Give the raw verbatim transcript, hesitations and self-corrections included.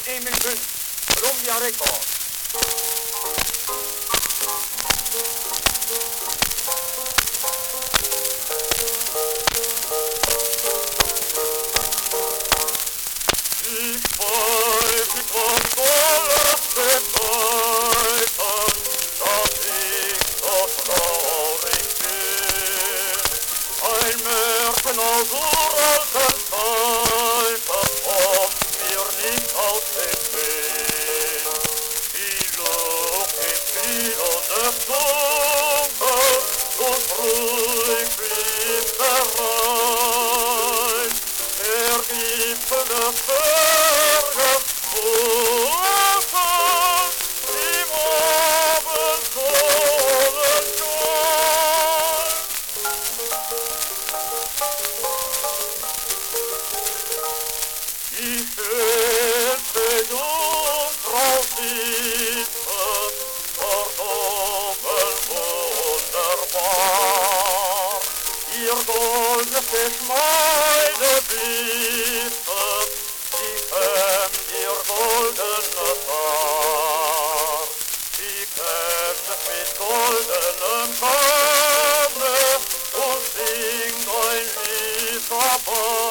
Emil fünf, Columbia Records. Ich weiß nicht, was soll es bedeuten, dass ich so traurig bin. Ein Märchen aus uralten Zeiten kommt mir nicht aus dem Sinn. Die Luft ist viel und es dunkel und ruhig blieb der Rhein. Der Gipfel des Berges funkeln im Abendsonnenschein. Die schönste Jungfrau sitzen, dort oben wunderbar. Ihr goldenes Geschmeide blitzen, sie kämmt ihr goldenes Haar. Sie kämmt es mit goldenem Kamme und singt ein Lied dabei.